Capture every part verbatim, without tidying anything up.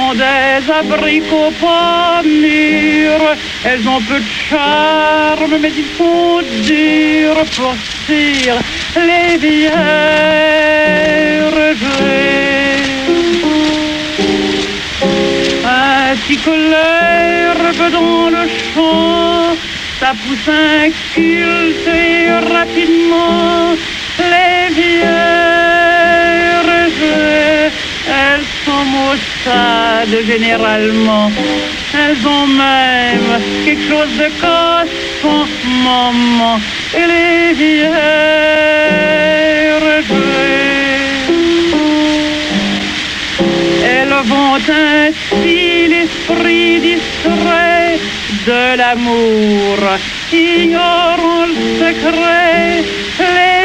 sont des abricots pas mûrs. Elles ont peu de charme, mais ils sont durs pour cire les vierges. Ainsi que l'herbe dans le champ, ça pousse inculte et rapidement. Les vierges, elles sont maussades généralement. Elles ont même quelque chose de casse en moment. Et les vierges, elles vont ainsi l'esprit distrait de l'amour, ignorant le secret. Les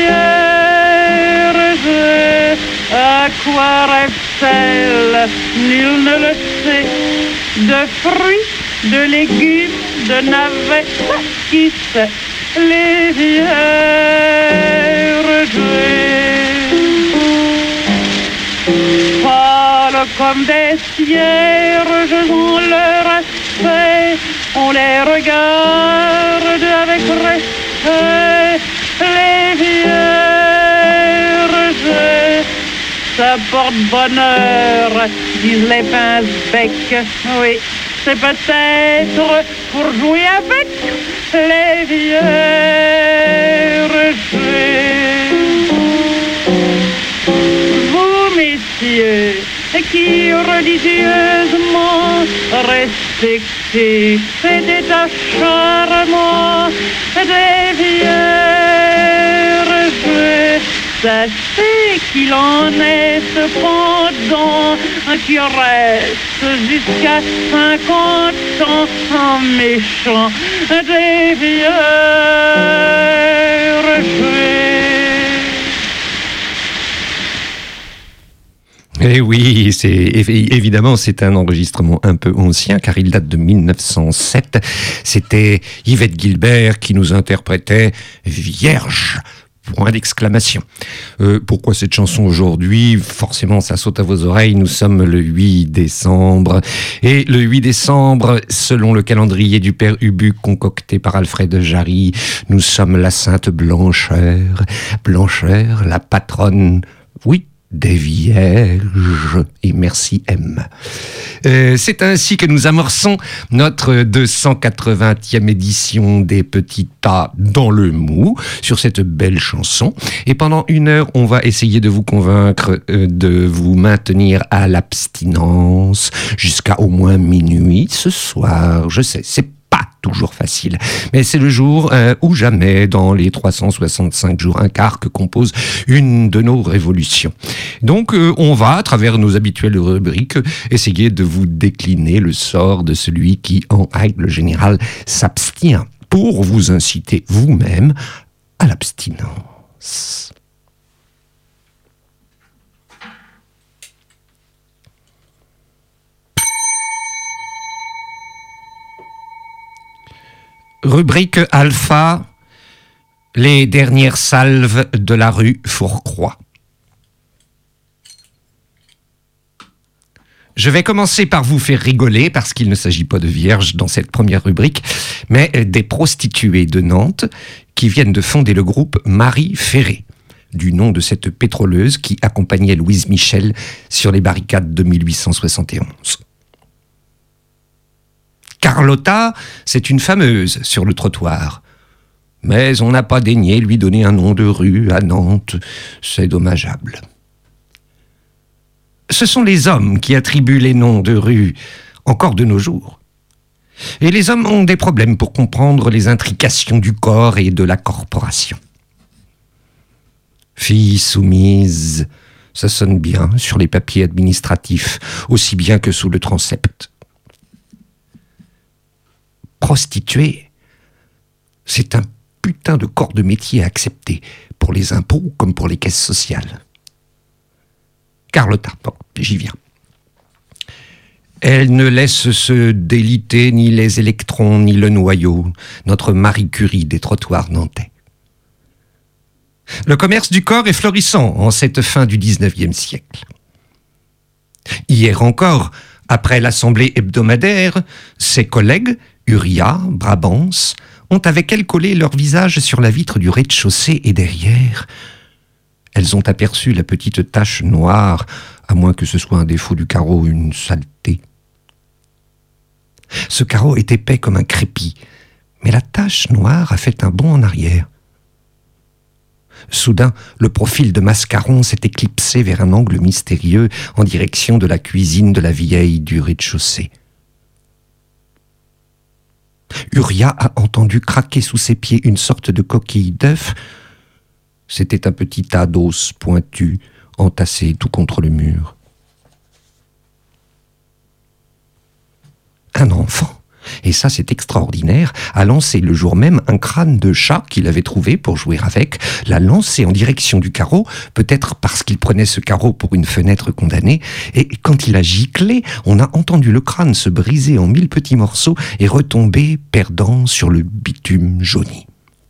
vierges, à quoi rêvent-elles? Nul ne le sait. De fruits, de légumes, de navets, qui sait? Les vierges, pâles comme des cierges ont leur aspect, on les regarde avec respect. Les vierges, ça porte bonheur, disent les pince-becs. Oui, c'est peut-être pour jouer avec les vierges. Vous, messieurs, qui religieusement respectez cet état charmant des vierges, sachez qu'il en est cependant qui reste jusqu'à cinquante ans en méchant des vierges. Eh oui, c'est évidemment c'est un enregistrement un peu ancien car il date de mille neuf cent sept. C'était Yvette Guilbert qui nous interprétait Vierge. Point d'exclamation. Euh, pourquoi cette chanson aujourd'hui? Forcément, ça saute à vos oreilles. Nous sommes le huit décembre. Et le huit décembre, selon le calendrier du Père Ubu concocté par Alfred Jarry, nous sommes la Sainte Blancheur. Blancheur, la patronne, oui, des Vierges. Et merci M. Euh, c'est ainsi que nous amorçons notre deux cent quatre-vingtième édition des Petits Tas dans le Mou sur cette belle chanson. Et pendant une heure, on va essayer de vous convaincre euh, de vous maintenir à l'abstinence jusqu'à au moins minuit ce soir. Je sais, c'est pas toujours facile, mais c'est le jour euh, ou jamais dans les trois cent soixante-cinq jours un quart que compose une de nos révolutions. Donc euh, on va, à travers nos habituelles rubriques, essayer de vous décliner le sort de celui qui, en règle générale, s'abstient, pour vous inciter vous-même à l'abstinence. Rubrique Alpha, les dernières salves de la rue Fourcroy. Je vais commencer par vous faire rigoler parce qu'il ne s'agit pas de vierges dans cette première rubrique, mais des prostituées de Nantes qui viennent de fonder le groupe Marie Ferré, du nom de cette pétroleuse qui accompagnait Louise Michel sur les barricades de mille huit cent soixante et onze. Carlotta, c'est une fameuse sur le trottoir. Mais on n'a pas daigné lui donner un nom de rue à Nantes. C'est dommageable. Ce sont les hommes qui attribuent les noms de rue, encore de nos jours. Et les hommes ont des problèmes pour comprendre les intrications du corps et de la corporation. Fille soumise, ça sonne bien sur les papiers administratifs, aussi bien que sous le transept. Prostituée, c'est un putain de corps de métier à accepter, pour les impôts comme pour les caisses sociales. Carlotta, bon, j'y viens. Elle ne laisse se déliter ni les électrons ni le noyau, notre Marie Curie des trottoirs nantais. Le commerce du corps est florissant en cette fin du dix-neuvième siècle. Hier encore, Après l'assemblée hebdomadaire, ses collègues, Uriah, Brabants, ont avec elle collé leur visage sur la vitre du rez-de-chaussée et derrière, elles ont aperçu la petite tache noire, à moins que ce soit un défaut du carreau, une saleté. Ce carreau est épais comme un crépi, mais la tache noire a fait un bond en arrière. Soudain, le profil de Mascaron s'est éclipsé vers un angle mystérieux en direction de la cuisine de la vieille du rez-de-chaussée. Uriah a entendu craquer sous ses pieds une sorte de coquille d'œuf. C'était un petit tas d'os pointus, entassé tout contre le mur. Un enfant, et ça c'est extraordinaire, a lancé le jour même un crâne de chat qu'il avait trouvé pour jouer avec, l'a lancé en direction du carreau, peut-être parce qu'il prenait ce carreau pour une fenêtre condamnée, et quand il a giclé, on a entendu le crâne se briser en mille petits morceaux et retomber perdant sur le bitume jauni.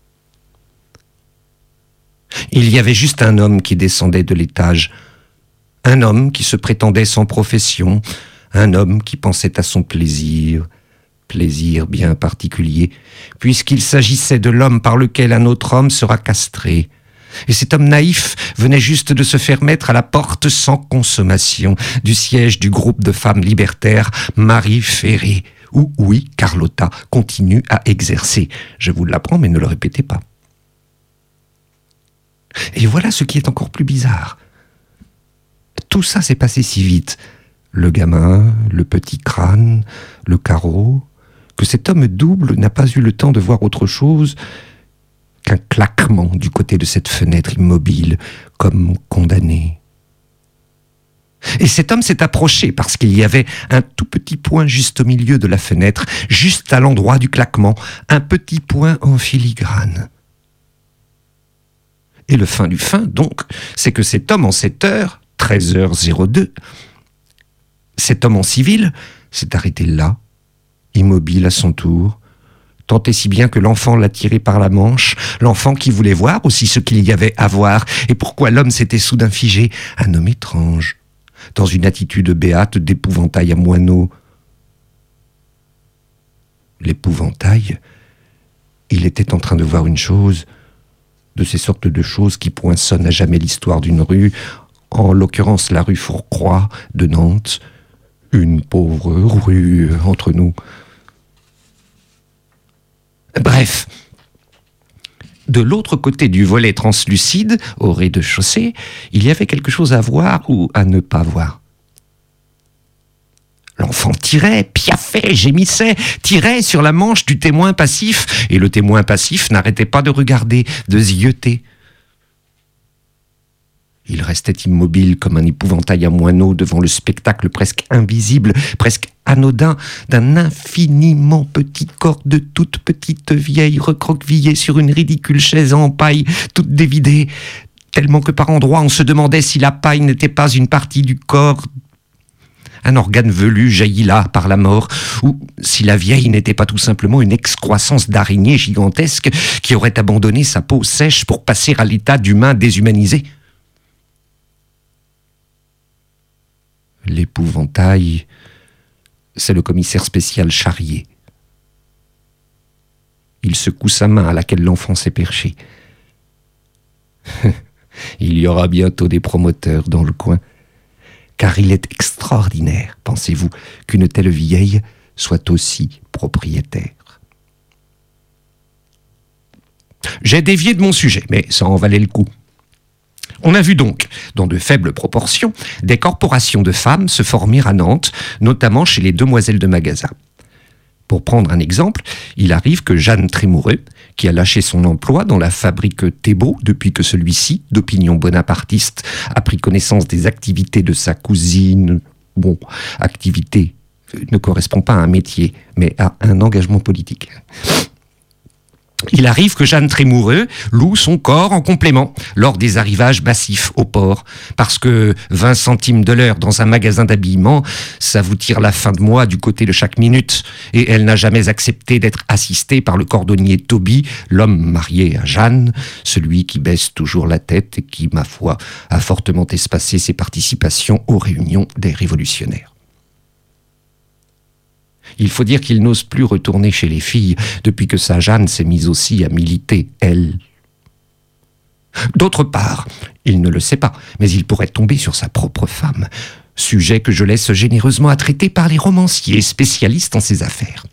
Il y avait juste un homme qui descendait de l'étage, un homme qui se prétendait sans profession, un homme qui pensait à son plaisir, plaisir bien particulier, puisqu'il s'agissait de l'homme par lequel un autre homme sera castré. Et cet homme naïf venait juste de se faire mettre à la porte sans consommation du siège du groupe de femmes libertaires Marie Ferré, où, oui, Carlotta continue à exercer. Je vous l'apprends, mais ne le répétez pas. Et voilà ce qui est encore plus bizarre. Tout ça s'est passé si vite. Le gamin, le petit crâne, le carreau, que cet homme double n'a pas eu le temps de voir autre chose qu'un claquement du côté de cette fenêtre immobile, comme condamné. Et cet homme s'est approché parce qu'il y avait un tout petit point juste au milieu de la fenêtre, juste à l'endroit du claquement, un petit point en filigrane. Et le fin du fin, donc, c'est que cet homme en cette heure, treize heures zéro deux, cet homme en civil s'est arrêté là, immobile à son tour, tant et si bien que l'enfant l'a tiré par la manche, l'enfant qui voulait voir aussi ce qu'il y avait à voir, et pourquoi l'homme s'était soudain figé, un homme étrange, dans une attitude béate d'épouvantail à moineau. L'épouvantail, il était en train de voir une chose, de ces sortes de choses qui poinçonnent à jamais l'histoire d'une rue, en l'occurrence la rue Fourcroy de Nantes, une pauvre rue entre nous. Bref, de l'autre côté du volet translucide, au rez-de-chaussée, il y avait quelque chose à voir ou à ne pas voir. L'enfant tirait, piaffait, gémissait, tirait sur la manche du témoin passif, et le témoin passif n'arrêtait pas de regarder, de zioter. Il restait immobile comme un épouvantail à moineau devant le spectacle presque invisible, presque anodin, d'un infiniment petit corps de toute petite vieille recroquevillée sur une ridicule chaise en paille, toute dévidée, tellement que par endroits on se demandait si la paille n'était pas une partie du corps, un organe velu jailli là par la mort, ou si la vieille n'était pas tout simplement une excroissance d'araignée gigantesque qui aurait abandonné sa peau sèche pour passer à l'état d'humain déshumanisé. L'épouvantail, c'est le commissaire spécial Charrier. Il secoue sa main à laquelle l'enfant s'est perché. Il y aura bientôt des promoteurs dans le coin, car il est extraordinaire, pensez-vous, qu'une telle vieille soit aussi propriétaire. J'ai dévié de mon sujet, mais ça en valait le coup. On a vu donc, dans de faibles proportions, des corporations de femmes se former à Nantes, notamment chez les demoiselles de magasin. Pour prendre un exemple, il arrive que Jeanne Trémoureux, qui a lâché son emploi dans la fabrique Thébault depuis que celui-ci, d'opinion bonapartiste, a pris connaissance des activités de sa cousine, bon, activité ne correspond pas à un métier, mais à un engagement politique. Il arrive que Jeanne Trémoureux loue son corps en complément lors des arrivages massifs au port, parce que vingt centimes de l'heure dans un magasin d'habillement, ça vous tire la fin de mois du côté de chaque minute, et elle n'a jamais accepté d'être assistée par le cordonnier Toby, l'homme marié à Jeanne, celui qui baisse toujours la tête et qui, ma foi, a fortement espacé ses participations aux réunions des révolutionnaires. Il faut dire qu'il n'ose plus retourner chez les filles depuis que sa Jeanne s'est mise aussi à militer, elle. D'autre part, il ne le sait pas, mais il pourrait tomber sur sa propre femme, sujet que je laisse généreusement à traiter par les romanciers spécialistes en ces affaires.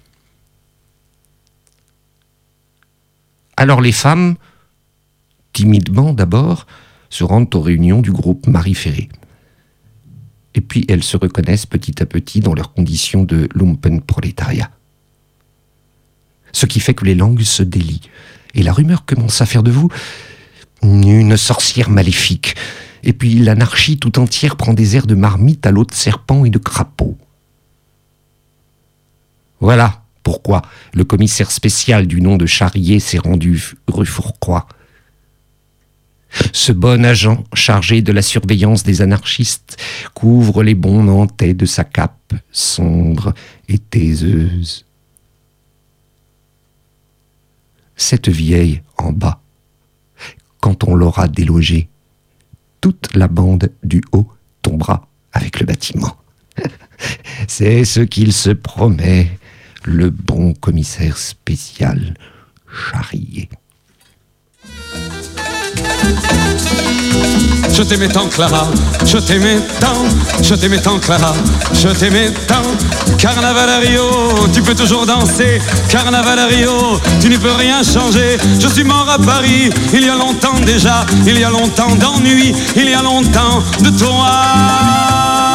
Alors les femmes, timidement d'abord, se rendent aux réunions du groupe Marie Ferré. Et puis elles se reconnaissent petit à petit dans leurs conditions de lumpenprolétariat. Ce qui fait que les langues se délient, et la rumeur commence à faire de vous une sorcière maléfique. Et puis l'anarchie tout entière prend des airs de marmite à l'eau de serpent et de crapaud. Voilà pourquoi le commissaire spécial du nom de Charrier s'est rendu rue Fourcroy. Ce bon agent chargé de la surveillance des anarchistes couvre les bons nantais de sa cape sombre et taiseuse. Cette vieille en bas, quand on l'aura délogée, toute la bande du haut tombera avec le bâtiment. C'est ce qu'il se promet, le bon commissaire spécial Charrier. Je t'aimais tant, Clara, je t'aimais tant, je t'aimais tant, Clara, je t'aimais tant. Carnaval à Rio, tu peux toujours danser. Carnaval à Rio, tu ne peux rien changer. Je suis mort à Paris, il y a longtemps déjà. Il y a longtemps d'ennui, il y a longtemps de toi.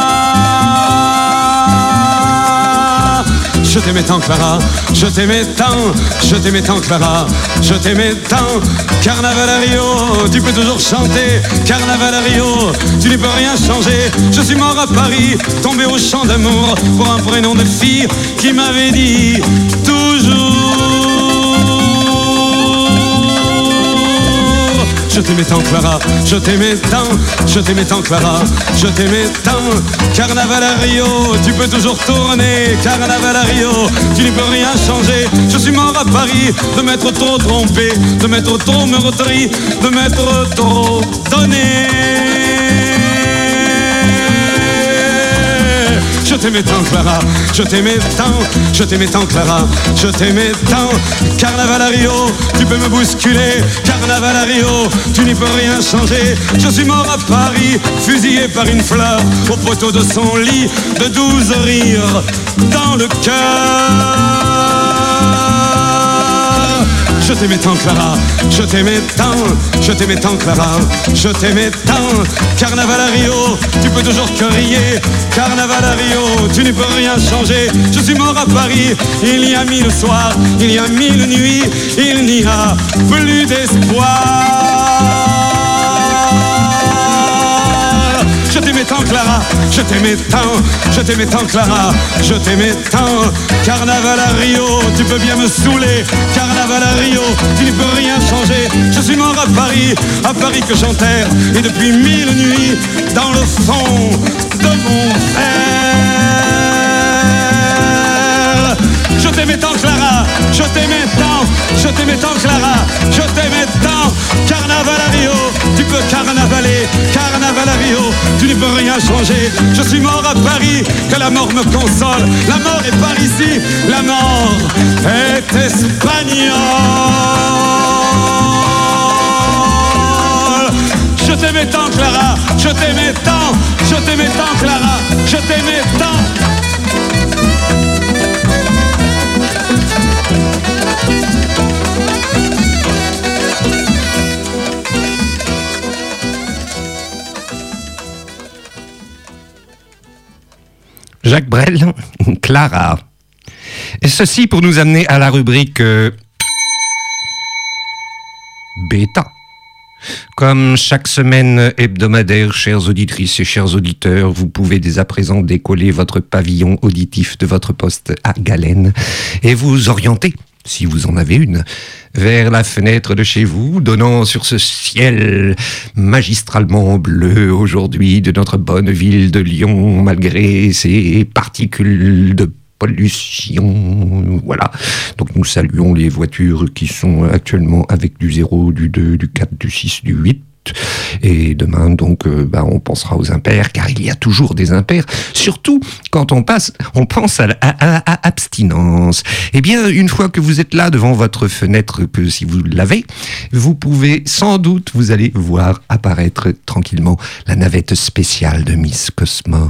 Je t'aimais tant, Clara, je t'aimais tant, je t'aimais tant, Clara, je t'aimais tant. Carnaval à Rio, tu peux toujours chanter. Carnaval à Rio, tu ne peux rien changer. Je suis mort à Paris, tombé au champ d'amour pour un prénom de fille qui m'avait dit toujours. Je t'aimais tant, Clara, je t'aimais tant, je t'aimais tant, Clara, je t'aimais tant. Carnaval à Rio, tu peux toujours tourner. Carnaval à Rio, tu ne peux rien changer. Je suis mort à Paris de m'être trop trompé, de m'être trop meurtri, de m'être trop donné. Je t'aimais tant, Clara, je t'aimais tant, je t'aimais tant, Clara, je t'aimais tant. Carnaval à Rio, tu peux me bousculer. Carnaval à Rio, tu n'y peux rien changer. Je suis mort à Paris, fusillé par une fleur au poteau de son lit, de douze rires dans le cœur. Je t'aimais tant, Clara, je t'aimais tant, je t'aimais tant, Clara, je t'aimais tant. Carnaval à Rio, tu peux toujours crier. Carnaval à Rio, tu ne peux rien changer. Je suis mort à Paris, il y a mille soirs, il y a mille nuits, il n'y a plus d'espoir. Je t'aimais tant, Clara, je t'aimais tant, je t'aimais tant, Clara, je t'aimais tant. Carnaval à Rio, tu peux bien me saouler. Carnaval à Rio, tu ne peux rien changer. Je suis mort à Paris, à Paris que j'enterre, et depuis mille nuits, dans le fond de mon verre. Je t'aimais tant, Clara, je t'aimais tant, je t'aimais tant, Clara, je t'aimais tant. Carnaval à Rio, tu peux carnavaler. Carnaval à Rio, tu ne peux rien changer. Je suis mort à Paris, que la mort me console. La mort est par ici, la mort est espagnole. Je t'aimais tant, Clara, je t'aimais tant, je t'aimais tant, Clara, je t'aimais tant. Jacques Brel, Clara. Et ceci pour nous amener à la rubrique euh, Bêta. Comme chaque semaine hebdomadaire, chères auditrices et chers auditeurs, vous pouvez dès à présent décoller votre pavillon auditif de votre poste à galène et vous orienter, si vous en avez une, vers la fenêtre de chez vous, donnant sur ce ciel magistralement bleu aujourd'hui de notre bonne ville de Lyon, malgré ses particules de pollution. Voilà. Donc nous saluons les voitures qui sont actuellement avec du zéro, du deux, du quatre, du six, du huit. Et demain, donc, euh, bah, on pensera aux impairs, car il y a toujours des impairs, surtout quand on, passe, on pense à, à, à, à abstinence. Eh bien, une fois que vous êtes là devant votre fenêtre, que si vous l'avez, vous pouvez sans doute, vous allez voir apparaître tranquillement la navette spéciale de Miss Cosmos.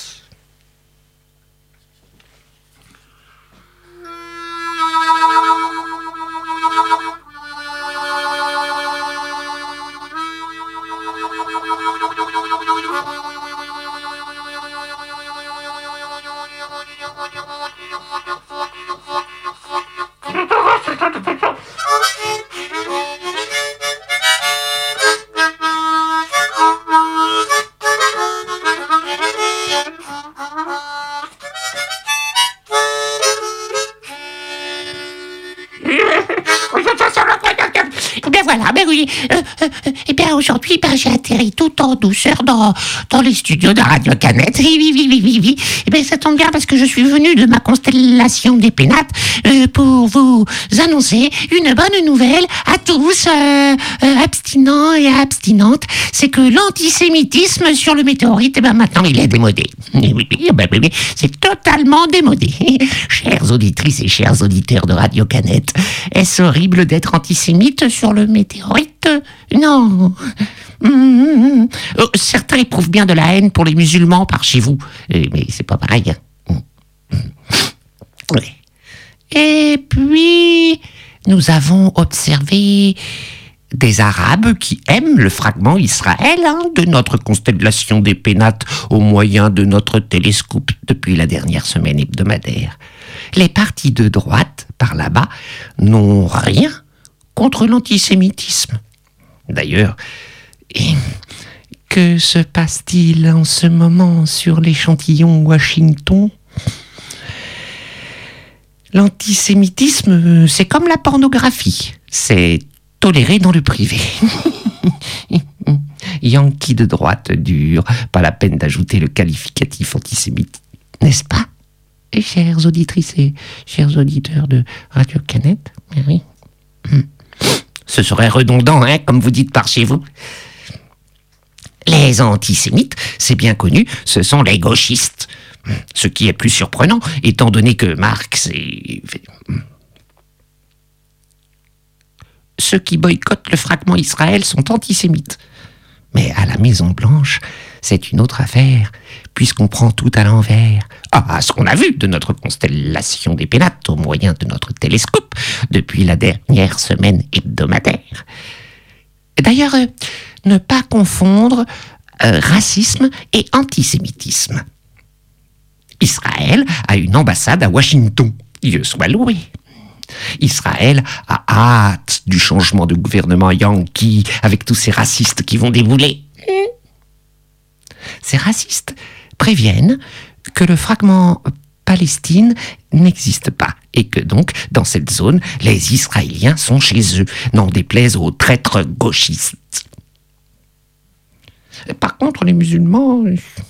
Voilà, ben oui. Euh, euh, eh bien, aujourd'hui, ben, j'ai atterri tout en douceur dans, dans les studios de Radio Canette. Oui, oui, oui, oui, oui, oui. Eh bien, ça tombe bien parce que je suis venu de ma constellation des pénates euh, pour vous annoncer une bonne nouvelle à tous, euh, euh, abstinents et abstinentes. C'est que l'antisémitisme sur le météorite, eh ben, maintenant, il est démodé. Oui, oui, oui, ben, oui, oui, c'est totalement démodé. Chères auditrices et chers auditeurs de Radio Canette, est-ce horrible d'être antisémite sur le météorite? Non. Mmh. Euh, certains éprouvent bien de la haine pour les musulmans par chez vous, euh, mais c'est pas pareil. Hein. Mmh. Ouais. Et puis, nous avons observé des Arabes qui aiment le fragment Israël hein, de notre constellation des Pénates au moyen de notre télescope depuis la dernière semaine hebdomadaire. Les partis de droite, par là-bas, n'ont rien contre l'antisémitisme. D'ailleurs, que se passe-t-il en ce moment sur l'échantillon Washington ? L'antisémitisme, c'est comme la pornographie, c'est toléré dans le privé. Yankee de droite dur, pas la peine d'ajouter le qualificatif antisémite, n'est-ce pas ? Et chères auditrices et chers auditeurs de Radio Canette, oui. Ce serait redondant, hein, comme vous dites par chez vous. Les antisémites, c'est bien connu, ce sont les gauchistes. Ce qui est plus surprenant, étant donné que Marx est... Ceux qui boycottent le fragment Israël sont antisémites. Mais à la Maison-Blanche, c'est une autre affaire, puisqu'on prend tout à l'envers. Ah, ce qu'on a vu de notre constellation des Pénates au moyen de notre télescope depuis la dernière semaine hebdomadaire. D'ailleurs, euh, ne pas confondre euh, racisme et antisémitisme. Israël a une ambassade à Washington, Dieu soit loué. Israël a hâte du changement de gouvernement Yankee avec tous ces racistes qui vont débouler. Ces racistes préviennent que le fragment Palestine n'existe pas et que donc, dans cette zone, les Israéliens sont chez eux, n'en déplaise aux traîtres gauchistes. Par contre, les musulmans...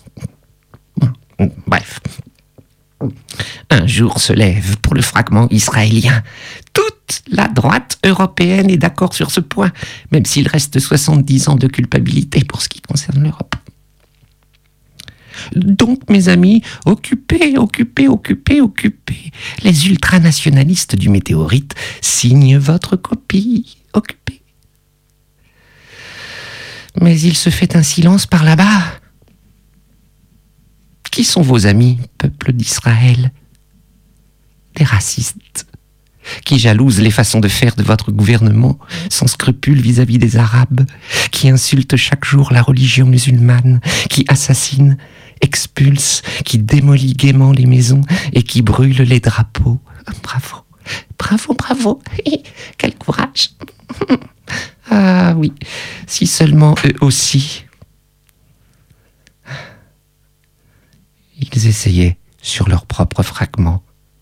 Bref. Un jour se lève pour le fragment israélien. Toute la droite européenne est d'accord sur ce point, même s'il reste soixante-dix ans de culpabilité pour ce qui concerne l'Europe. Donc, mes amis, occupez, occupez, occupez, occupez. Les ultranationalistes du météorite signent votre copie. Occupez. Mais il se fait un silence par là-bas. Qui sont vos amis, peuple d'Israël ? Des racistes, qui jalousent les façons de faire de votre gouvernement, sans scrupules vis-à-vis des Arabes, qui insultent chaque jour la religion musulmane, qui assassinent, expulsent, qui démolissent gaiement les maisons et qui brûlent les drapeaux. Bravo, bravo, bravo, quel courage. Ah oui, si seulement eux aussi... Ils essayaient sur leur propre fragment.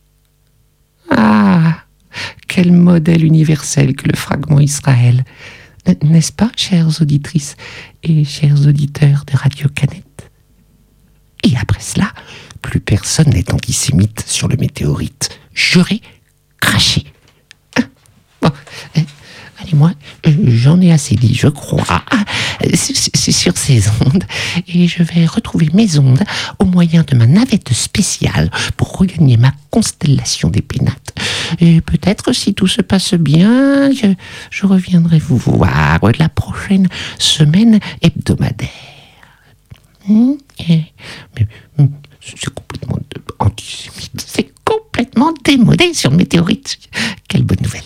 Ah, quel modèle universel que le fragment Israël. N'est-ce pas, chères auditrices et chers auditeurs de Radio Canette ? Et après cela, plus personne n'est antisémite sur le météorite. Juré, craché. Bon, euh, allez, moi, euh, j'en ai assez dit, je crois. C'est c'est sur ces ondes, et je vais retrouver mes ondes au moyen de ma navette spéciale pour regagner ma constellation des pénates. Et peut-être, si tout se passe bien, je, je reviendrai vous voir la prochaine semaine hebdomadaire. Hum, et, mais, hum, c'est complètement antisémite, c'est complètement démodé sur Météorite. Quelle bonne nouvelle.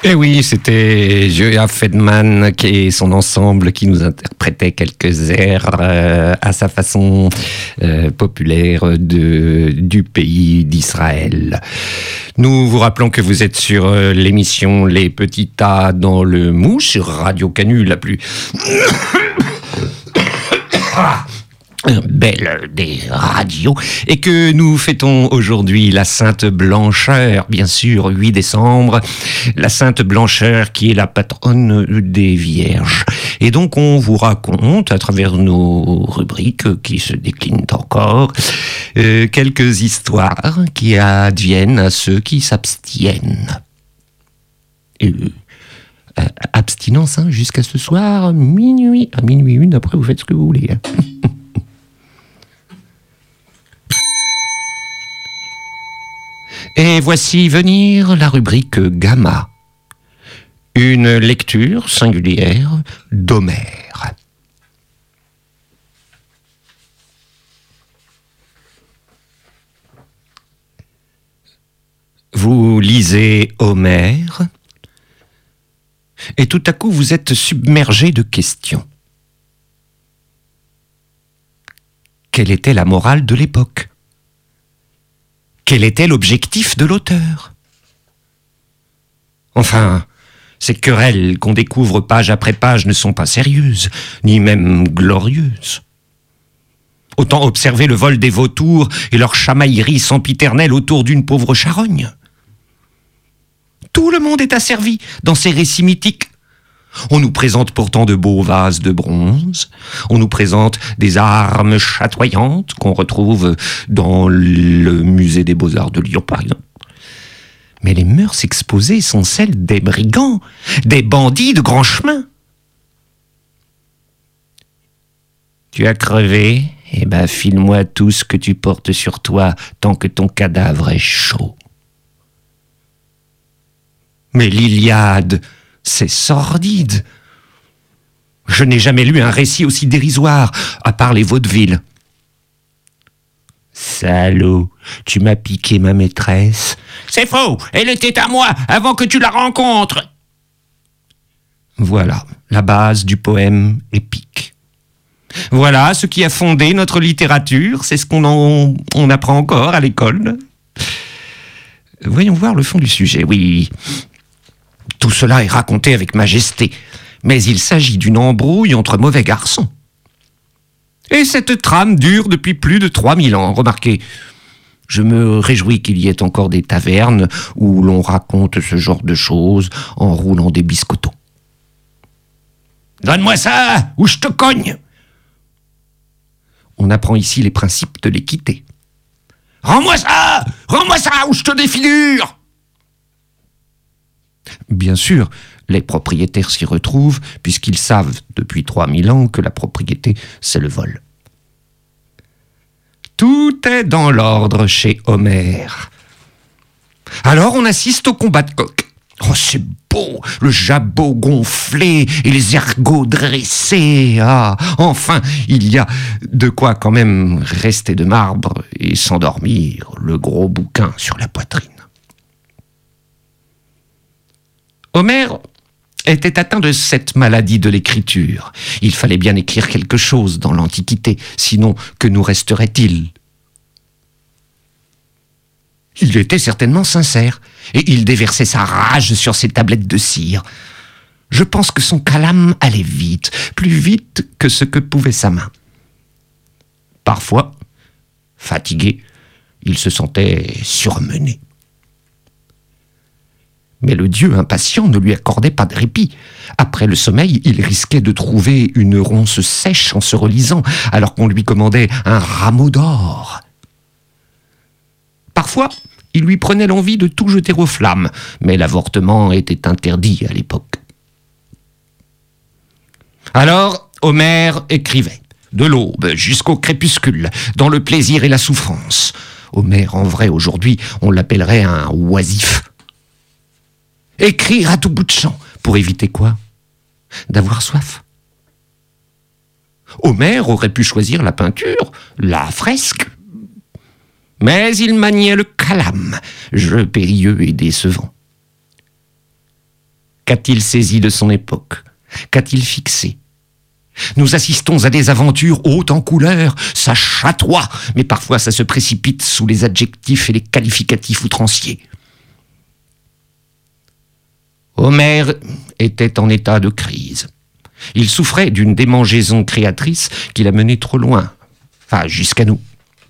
Eh oui, c'était Joya Fedman et son ensemble qui nous interprétait quelques airs euh, à sa façon euh, populaire de, du pays d'Israël. Nous vous rappelons que vous êtes sur euh, l'émission Les Petits Tas dans le Mou, sur Radio Canu, la plus... belle des radios, et que nous fêtons aujourd'hui la Sainte Blancheur, bien sûr, huit décembre, la Sainte Blancheur qui est la patronne des Vierges. Et donc on vous raconte, à travers nos rubriques qui se déclinent encore, euh, quelques histoires qui adviennent à ceux qui s'abstiennent. Et, euh, abstinence hein, jusqu'à ce soir, minuit, à minuit une, après vous faites ce que vous voulez. Hein. Et voici venir la rubrique Gamma, une lecture singulière d'Homère. Vous lisez Homère, et tout à coup vous êtes submergé de questions. Quelle était la morale de l'époque ? Quel était l'objectif de l'auteur ? Enfin, ces querelles qu'on découvre page après page ne sont pas sérieuses, ni même glorieuses. Autant observer le vol des vautours et leur chamaillerie sempiternelle autour d'une pauvre charogne. Tout le monde est asservi dans ces récits mythiques. On nous présente pourtant de beaux vases de bronze, on nous présente des armes chatoyantes qu'on retrouve dans le musée des Beaux-Arts de Lyon, par exemple. Mais les mœurs exposées sont celles des brigands, des bandits de grand chemin. Tu as crevé ? Eh ben, file-moi tout ce que tu portes sur toi tant que ton cadavre est chaud. Mais l'Iliade, c'est sordide. Je n'ai jamais lu un récit aussi dérisoire, à part les vaudevilles. Salaud, tu m'as piqué ma maîtresse. C'est faux, elle était à moi avant que tu la rencontres. Voilà, la base du poème épique. Voilà ce qui a fondé notre littérature, c'est ce qu'on en, on apprend encore à l'école. Voyons voir le fond du sujet, oui. Tout cela est raconté avec majesté, mais il s'agit d'une embrouille entre mauvais garçons. Et cette trame dure depuis plus de trois mille ans, remarquez. Je me réjouis qu'il y ait encore des tavernes où l'on raconte ce genre de choses en roulant des biscottos. Donne-moi ça, ou je te cogne. On apprend ici les principes de l'équité. Rends-moi ça, rends-moi ça, ou je te défigure. Bien sûr, les propriétaires s'y retrouvent, puisqu'ils savent depuis trois mille ans que la propriété, c'est le vol. Tout est dans l'ordre chez Homère. Alors on assiste au combat de coq. Oh, c'est beau, le jabot gonflé et les ergots dressés. Ah, enfin, il y a de quoi quand même rester de marbre et s'endormir, le gros bouquin sur la poitrine. Homère était atteint de cette maladie de l'écriture. Il fallait bien écrire quelque chose dans l'Antiquité, sinon que nous resterait-il ? Il était certainement sincère, et il déversait sa rage sur ses tablettes de cire. Je pense que son calame allait vite, plus vite que ce que pouvait sa main. Parfois, fatigué, il se sentait surmené. Mais le dieu impatient ne lui accordait pas de répit. Après le sommeil, il risquait de trouver une ronce sèche en se relisant, alors qu'on lui commandait un rameau d'or. Parfois, il lui prenait l'envie de tout jeter aux flammes, mais l'avortement était interdit à l'époque. Alors, Homère écrivait, de l'aube jusqu'au crépuscule, dans le plaisir et la souffrance. Homère, en vrai, aujourd'hui, on l'appellerait un oisif. Écrire à tout bout de champ, pour éviter quoi ? D'avoir soif. Homère aurait pu choisir la peinture, la fresque. Mais il maniait le calame, jeu périlleux et décevant. Qu'a-t-il saisi de son époque? Qu'a-t-il fixé? Nous assistons à des aventures hautes en couleurs, ça chatoie, mais parfois ça se précipite sous les adjectifs et les qualificatifs outranciers. Homère était en état de crise. Il souffrait d'une démangeaison créatrice qui l'a mené trop loin, enfin jusqu'à nous.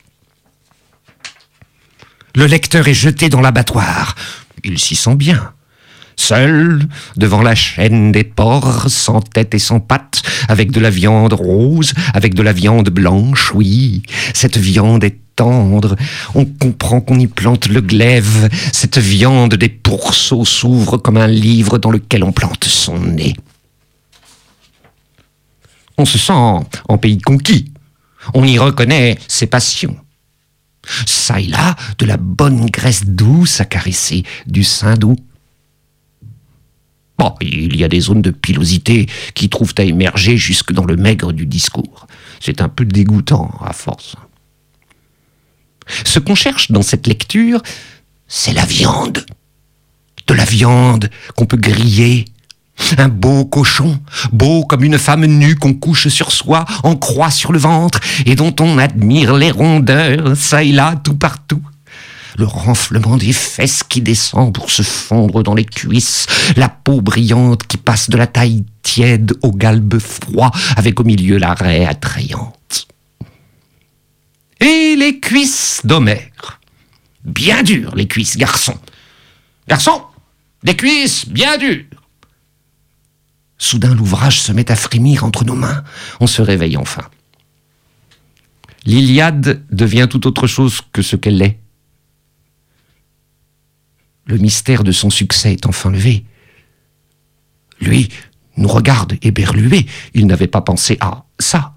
Le lecteur est jeté dans l'abattoir. Il s'y sent bien. Seul, devant la chaîne des porcs, sans tête et sans pattes, avec de la viande rose, avec de la viande blanche, oui, cette viande est tendre, on comprend qu'on y plante le glaive, cette viande des pourceaux s'ouvre comme un livre dans lequel on plante son nez. On se sent en pays conquis, on y reconnaît ses passions. Ça et là, de la bonne graisse douce à caresser, du sein doux. Bon, il y a des zones de pilosité qui trouvent à émerger jusque dans le maigre du discours. C'est un peu dégoûtant, à force. Ce qu'on cherche dans cette lecture, c'est la viande. De la viande qu'on peut griller. Un beau cochon, beau comme une femme nue qu'on couche sur soi, en croix sur le ventre, et dont on admire les rondeurs, ça et là, tout partout. Le renflement des fesses qui descend pour se fondre dans les cuisses, la peau brillante qui passe de la taille tiède au galbe froid, avec au milieu la raie attrayante. Et les cuisses d'Homère. Bien dures, les cuisses, garçon. Garçon, des cuisses bien dures. Soudain, l'ouvrage se met à frémir entre nos mains. On se réveille enfin. L'Iliade devient tout autre chose que ce qu'elle est. Le mystère de son succès est enfin levé. Lui nous regarde éberlué. Il n'avait pas pensé à ça.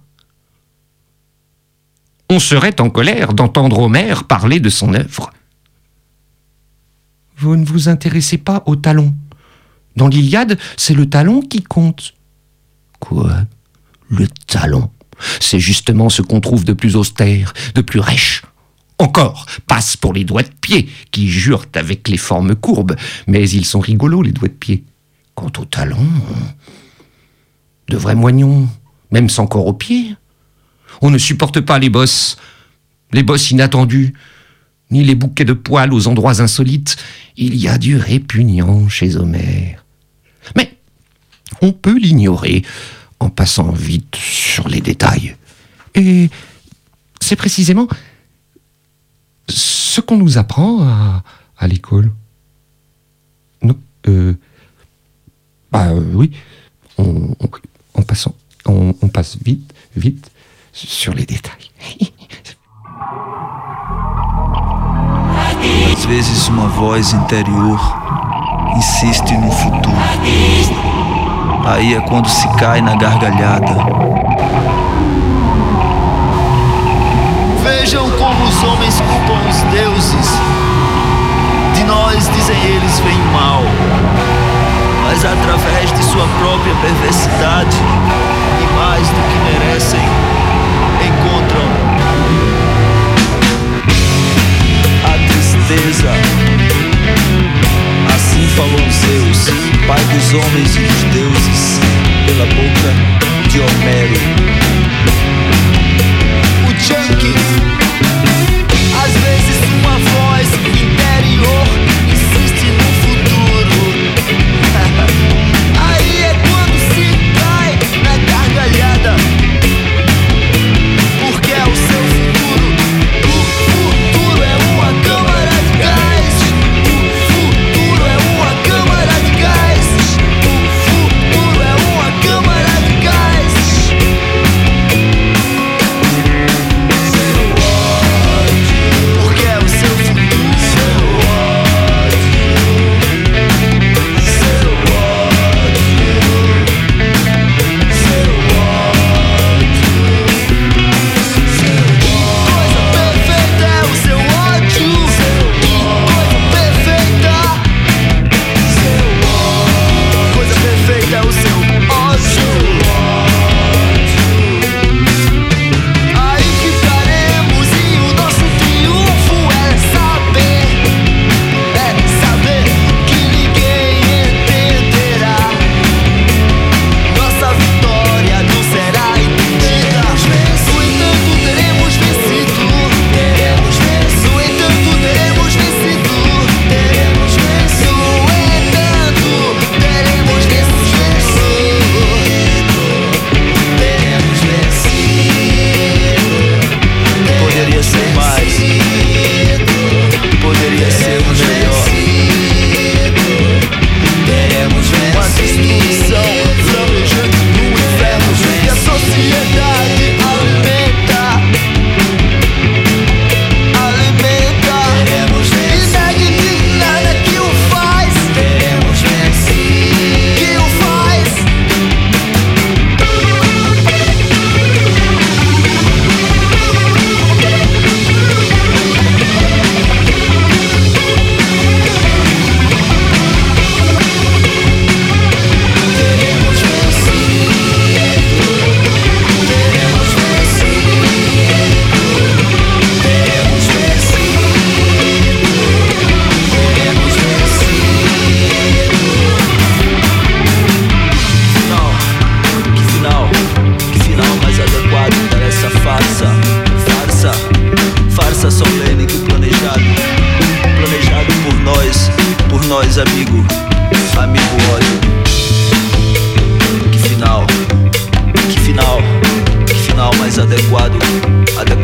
On serait en colère d'entendre Homère parler de son œuvre. Vous ne vous intéressez pas au talon. Dans l'Iliade, c'est le talon qui compte. Quoi? Le talon? C'est justement ce qu'on trouve de plus austère, de plus rêche. Encore, passe pour les doigts de pied, qui jurent avec les formes courbes, mais ils sont rigolos, les doigts de pied. Quant au talon, de vrais moignons, même sans corps aux pieds. On ne supporte pas les bosses, les bosses inattendues, ni les bouquets de poils aux endroits insolites. Il y a du répugnant chez Homère. Mais on peut l'ignorer en passant vite sur les détails. Et c'est précisément ce qu'on nous apprend à, à l'école. Non, euh, bah euh, oui, on, on, en passant, on, on passe vite, vite sur les détails. Às vezes uma voz interior insiste no futuro. Aí é quando se cai na gargalhada. Vejam como os homens culpam os deuses. De nós, dizem eles, vem mal. Mas através de sua própria perversidade, e mais do que merecem, encontram a tristeza. Assim falou Zeus, pai dos homens e dos deuses, pela boca de Homero. O junkie, às vezes uma voz interior insiste no futuro. Aí é quando se cai na gargalhada, porque é o seu futuro. O futuro é uma câmara de gás. O futuro é uma câmara de gás. O futuro é uma câmara de gás.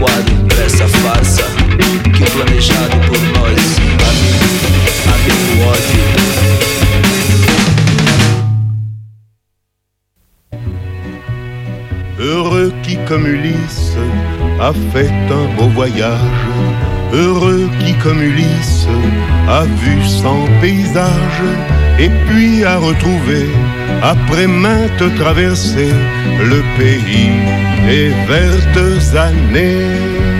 quadro pra essa farsa que planejado por nós amigo ódio. Heureux qui comme Ulysse a fait un beau voyage, heureux qui comme Ulysse a vu cent paysages, et puis a retrouvé, après maintes traversées, le pays des vertes années.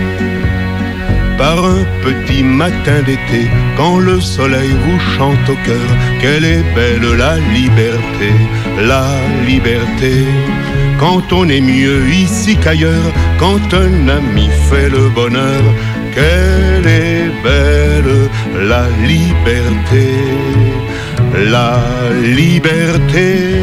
Par un petit matin d'été, quand le soleil vous chante au cœur, quelle est belle la liberté, la liberté. Quand on est mieux ici qu'ailleurs, quand un ami fait le bonheur, quelle est belle la liberté, la liberté.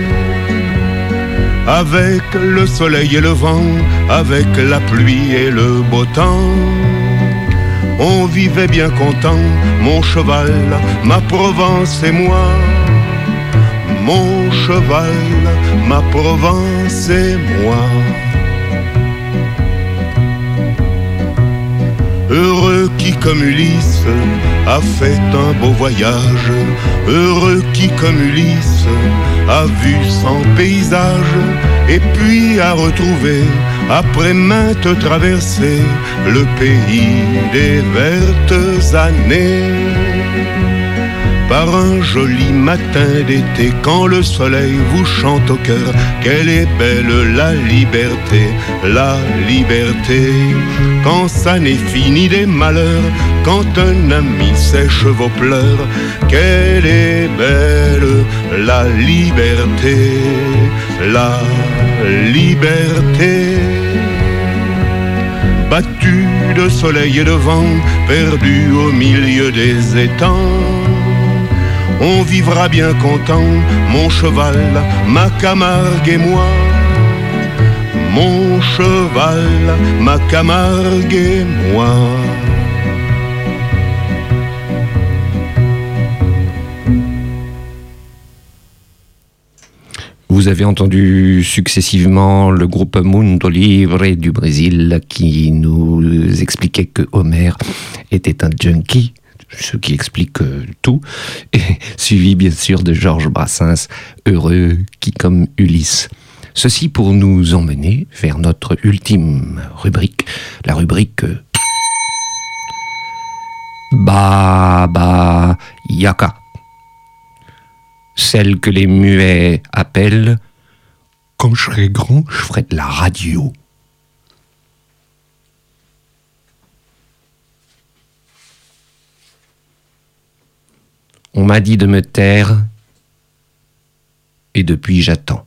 Avec le soleil et le vent, avec la pluie et le beau temps, on vivait bien content, mon cheval, ma Provence et moi. Mon cheval, ma Provence et moi. Heureux qui comme Ulysse a fait un beau voyage, heureux qui comme Ulysse a vu cent paysages, et puis a retrouvé, après maintes traversées, le pays des vertes années. Par un joli matin d'été, quand le soleil vous chante au cœur, quelle est belle la liberté, la liberté. Quand ça n'est fini des malheurs, quand un ami sèche vos pleurs, quelle est belle la liberté, la liberté. Battu de soleil et de vent, perdu au milieu des étangs, on vivra bien content, mon cheval, ma Camargue et moi. Mon cheval, ma Camargue et moi. Vous avez entendu successivement le groupe Mundo Livre du Brésil qui nous expliquait que Homer était un junkie, ce qui explique tout, et suivi bien sûr de Georges Brassens, heureux qui comme Ulysse. Ceci pour nous emmener vers notre ultime rubrique, la rubrique Baba Yaka, celle que les muets appellent « Quand je serai grand, je ferai de la radio ». On m'a dit de me taire, et depuis j'attends.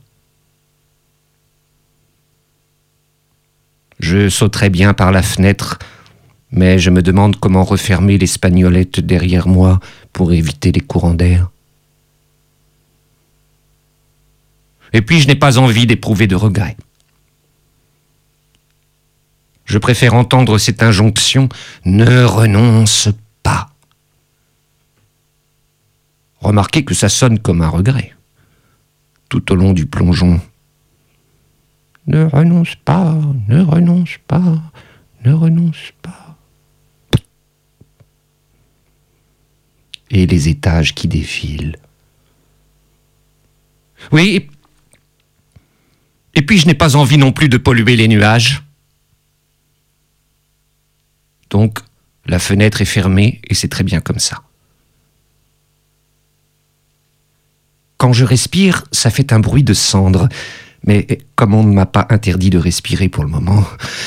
Je sauterais bien par la fenêtre, mais je me demande comment refermer les spagnolettes derrière moi pour éviter les courants d'air. Et puis je n'ai pas envie d'éprouver de regrets. Je préfère entendre cette injonction « Ne renonce pas ». Remarquez que ça sonne comme un regret, tout au long du plongeon. Ne renonce pas, ne renonce pas, ne renonce pas. Et les étages qui défilent. Oui, et, et puis je n'ai pas envie non plus de polluer les nuages. Donc, la fenêtre est fermée et c'est très bien comme ça. Quand je respire, ça fait un bruit de cendre. Mais comme on ne m'a pas interdit de respirer pour le moment,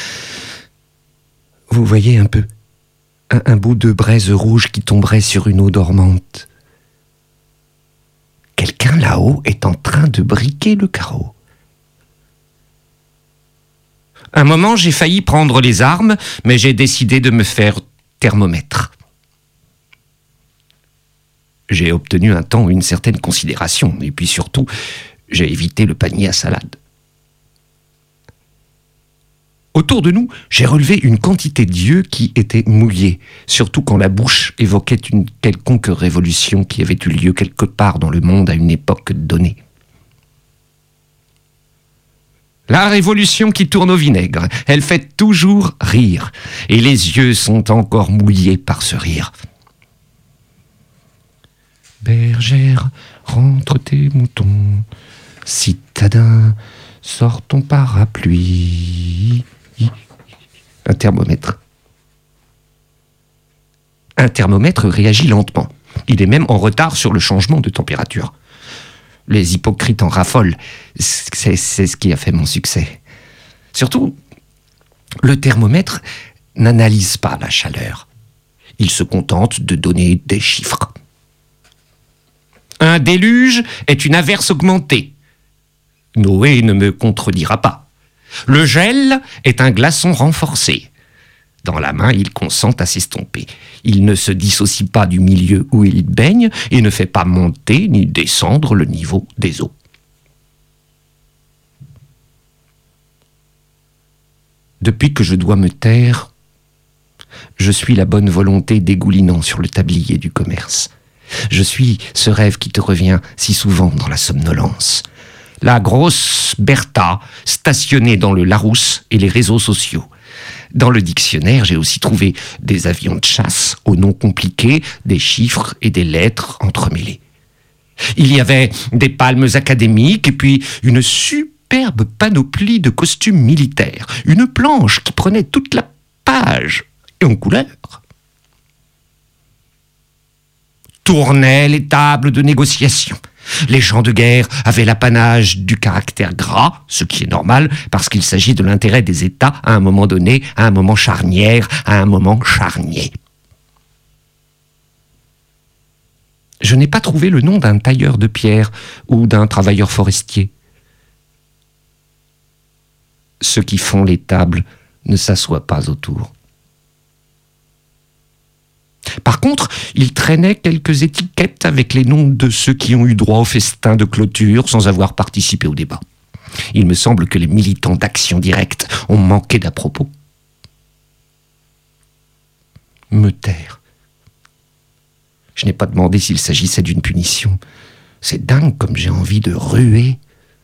vous voyez un peu, un, un bout de braise rouge qui tomberait sur une eau dormante. Quelqu'un là-haut est en train de briquer le carreau. Un moment, j'ai failli prendre les armes, mais j'ai décidé de me faire thermomètre. J'ai obtenu un temps une certaine considération, et puis surtout, j'ai évité le panier à salade. Autour de nous, j'ai relevé une quantité d'yeux qui étaient mouillés, surtout quand la bouche évoquait une quelconque révolution qui avait eu lieu quelque part dans le monde à une époque donnée. La révolution qui tourne au vinaigre, elle fait toujours rire. Et les yeux sont encore mouillés par ce rire. Bergère, rentre tes moutons. Citadin, sors ton parapluie. Un thermomètre. Un thermomètre réagit lentement. Il est même en retard sur le changement de température. Les hypocrites en raffolent. C'est, c'est ce qui a fait mon succès. Surtout, le thermomètre n'analyse pas la chaleur. Il se contente de donner des chiffres. Un déluge est une averse augmentée. Noé ne me contredira pas. Le gel est un glaçon renforcé. Dans la main, il consent à s'estomper. Il ne se dissocie pas du milieu où il baigne et ne fait pas monter ni descendre le niveau des eaux. Depuis que je dois me taire, je suis la bonne volonté dégoulinant sur le tablier du commerce. Je suis ce rêve qui te revient si souvent dans la somnolence. La grosse Bertha, stationnée dans le Larousse et les réseaux sociaux. Dans le dictionnaire, j'ai aussi trouvé des avions de chasse aux noms compliqués, des chiffres et des lettres entremêlées. Il y avait des palmes académiques et puis une superbe panoplie de costumes militaires, une planche qui prenait toute la page et en couleur. Tournaient les tables de négociation. Les gens de guerre avaient l'apanage du caractère gras, ce qui est normal parce qu'il s'agit de l'intérêt des États à un moment donné, à un moment charnière, à un moment charnier. Je n'ai pas trouvé le nom d'un tailleur de pierre ou d'un travailleur forestier. Ceux qui font les tables ne s'assoient pas autour. Par contre, il traînait quelques étiquettes avec les noms de ceux qui ont eu droit au festin de clôture sans avoir participé au débat. Il me semble que les militants d'Action Directe ont manqué d'à propos. Me taire. Je n'ai pas demandé s'il s'agissait d'une punition. C'est dingue comme j'ai envie de ruer.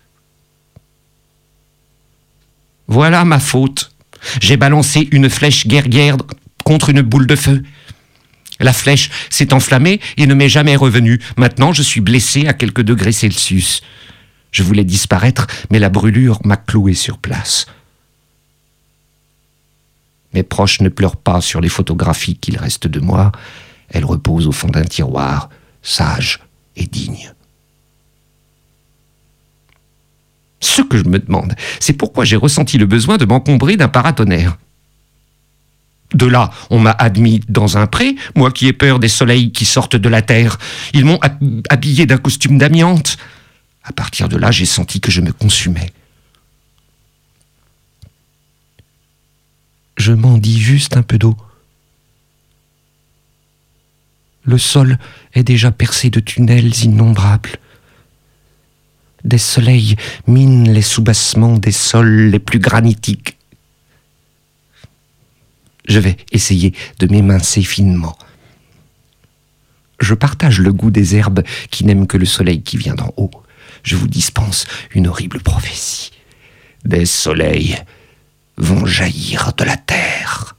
Voilà ma faute. J'ai balancé une flèche guerrière contre une boule de feu. La flèche s'est enflammée et ne m'est jamais revenue. Maintenant, je suis blessé à quelques degrés Celsius. Je voulais disparaître, mais la brûlure m'a cloué sur place. Mes proches ne pleurent pas sur les photographies qu'il reste de moi. Elles reposent au fond d'un tiroir, sages et dignes. Ce que je me demande, c'est pourquoi j'ai ressenti le besoin de m'encombrer d'un paratonnerre. De là, on m'a admis dans un pré, moi qui ai peur des soleils qui sortent de la terre. Ils m'ont habillé d'un costume d'amiante. À partir de là, j'ai senti que je me consumais. Je m'en dis juste un peu d'eau. Le sol est déjà percé de tunnels innombrables. Des soleils minent les soubassements des sols les plus granitiques. Je vais essayer de m'émincer finement. Je partage le goût des herbes qui n'aiment que le soleil qui vient d'en haut. Je vous dispense une horrible prophétie. Des soleils vont jaillir de la terre.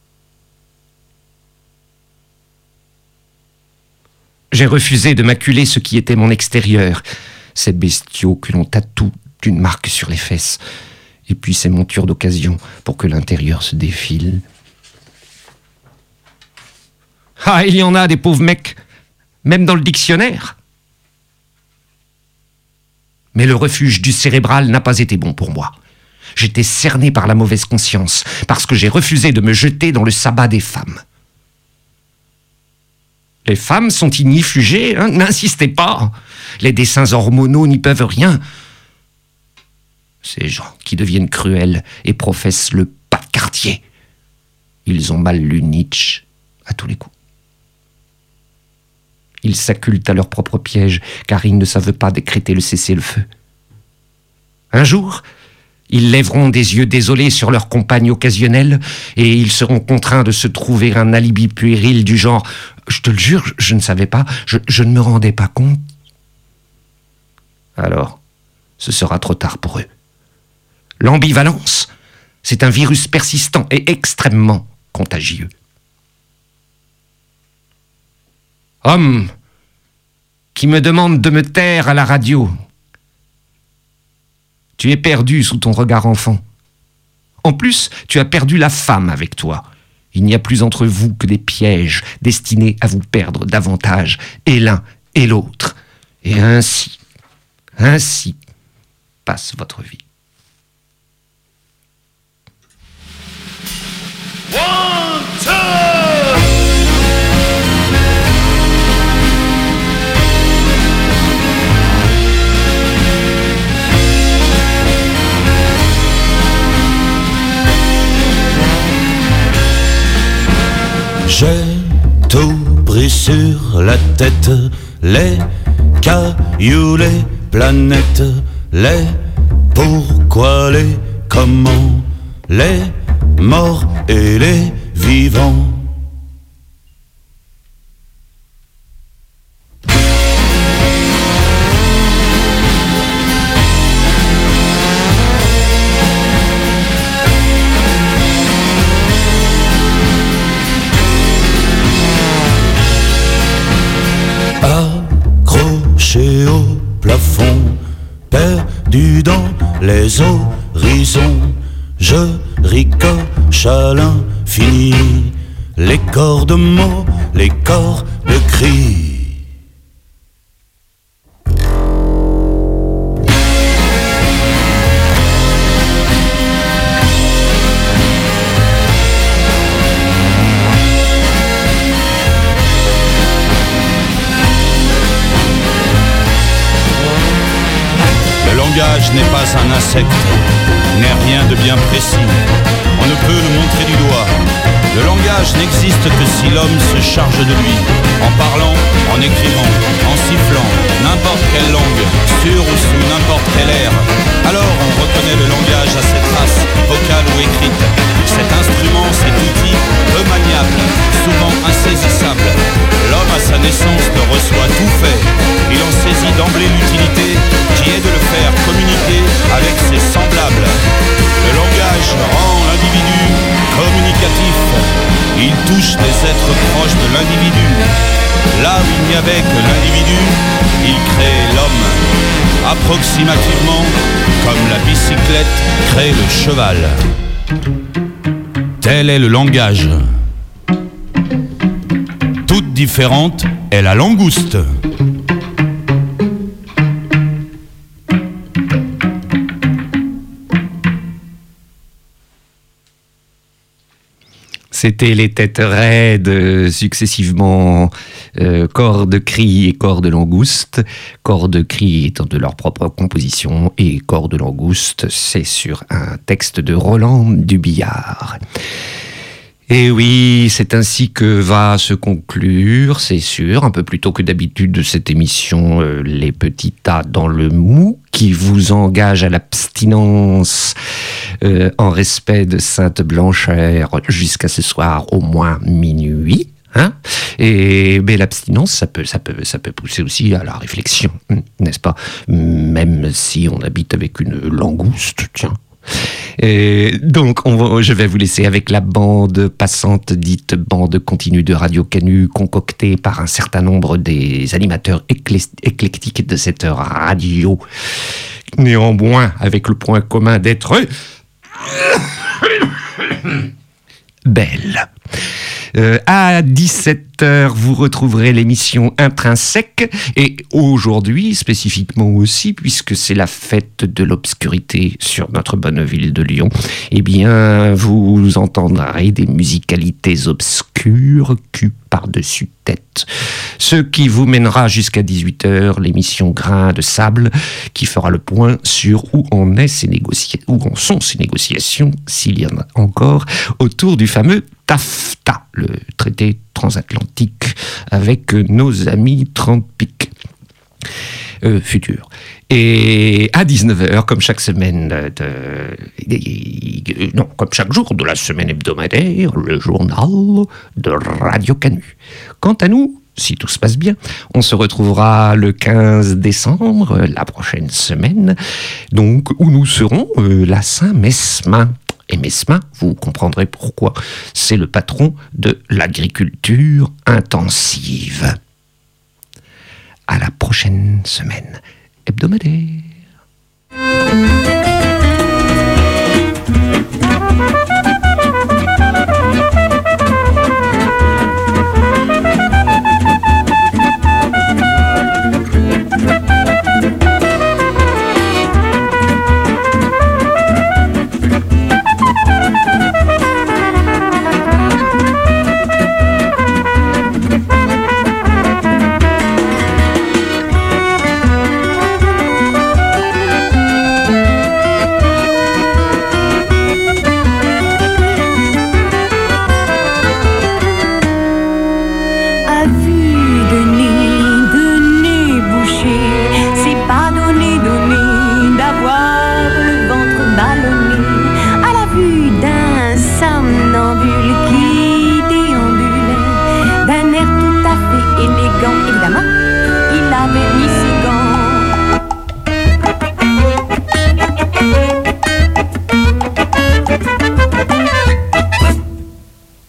J'ai refusé de maculer ce qui était mon extérieur. Ces bestiaux que l'on tatoue d'une marque sur les fesses. Et puis ces montures d'occasion pour que l'intérieur se défile. Ah, il y en a des pauvres mecs, même dans le dictionnaire. Mais le refuge du cérébral n'a pas été bon pour moi. J'étais cerné par la mauvaise conscience, parce que j'ai refusé de me jeter dans le sabbat des femmes. Les femmes sont ignifugées, hein, n'insistez pas. Les dessins hormonaux n'y peuvent rien. Ces gens qui deviennent cruels et professent le pas de quartier. Ils ont mal lu Nietzsche à tous les coups. Ils s'accultent à leur propre piège, car ils ne savent pas décréter le cessez-le-feu. Un jour, ils lèveront des yeux désolés sur leur compagne occasionnelle, et ils seront contraints de se trouver un alibi puéril du genre « Je te le jure, je ne savais pas, je, je ne me rendais pas compte. » Alors, ce sera trop tard pour eux. L'ambivalence, c'est un virus persistant et extrêmement contagieux. Homme qui me demande de me taire à la radio, tu es perdu sous ton regard enfant. En plus, tu as perdu la femme avec toi. Il n'y a plus entre vous que des pièges destinés à vous perdre davantage, et l'un et l'autre. Et ainsi, ainsi passe votre vie. One, two. J'ai tout pris sur la tête, les cailloux, les planètes, les pourquoi, les comment, les morts et les vivants. Accroché au plafond, perdu dans les horizons, je ricoche à l'infini, les corps de mots, les corps de cris. Le langage n'est pas un insecte, n'est rien de bien précis. On ne peut le montrer du doigt. Le langage n'existe que si l'homme se charge de lui, en parlant, en écrivant, en sifflant, n'importe quelle langue, sur ou sous n'importe quel air. Alors on reconnaît le langage à ses traces, vocales ou écrites. Cet instrument, cet outil, peu maniable, souvent insaisissable. L'homme à sa naissance ne reçoit tout fait. Il en saisit d'emblée l'utilité, qui est de le faire communiquer avec ses semblables. Le langage rend l'individu communicatif. Il touche les êtres proches de l'individu. Là où il n'y avait que l'individu, il crée l'homme. Approximativement, comme la bicyclette crée le cheval. Tel est le langage. Toute différente est la langouste. C'était les têtes raides, euh, successivement euh, corps de cri et corps de langouste. Corps de cri étant de leur propre composition et corps de langouste, c'est sur un texte de Roland Dubillard. Et oui, c'est ainsi que va se conclure, c'est sûr, un peu plus tôt que d'habitude de cette émission euh, Les Petits Tas dans le Mou, qui vous engage à l'abstinence euh, en respect de Sainte Blanchère jusqu'à ce soir au moins minuit. Hein, et mais l'abstinence, ça peut, ça peut, ça peut pousser aussi à la réflexion, n'est-ce pas? Même si on habite avec une langouste, tiens. Et donc, on va, je vais vous laisser avec la bande passante, dite bande continue de Radio Canu, concoctée par un certain nombre des animateurs éclé- éclectiques de cette radio. Néanmoins, avec le point commun d'être belle. Euh, à dix-sept heures, vous retrouverez l'émission Intrinsèque. Et aujourd'hui, spécifiquement aussi, puisque c'est la fête de l'obscurité sur notre bonne ville de Lyon, eh bien, vous entendrez des musicalités obscures cul par-dessus tête. Ce qui vous mènera jusqu'à dix-huit heures, l'émission Grain de Sable, qui fera le point sur où en est ces négocia- où en sont ces négociations, s'il y en a encore, autour du fameux TAFTA, le traité transatlantique avec nos amis trumpiques euh, futurs. Et à dix-neuf heures, comme chaque semaine, de, de, non, comme chaque jour de la semaine hebdomadaire, le journal de Radio Canu. Quant à nous, si tout se passe bien. On se retrouvera le quinze décembre, la prochaine semaine, donc où nous serons euh, la Saint-Mesmin. Et Mesmin, vous comprendrez pourquoi. C'est le patron de l'agriculture intensive. À la prochaine semaine hebdomadaire.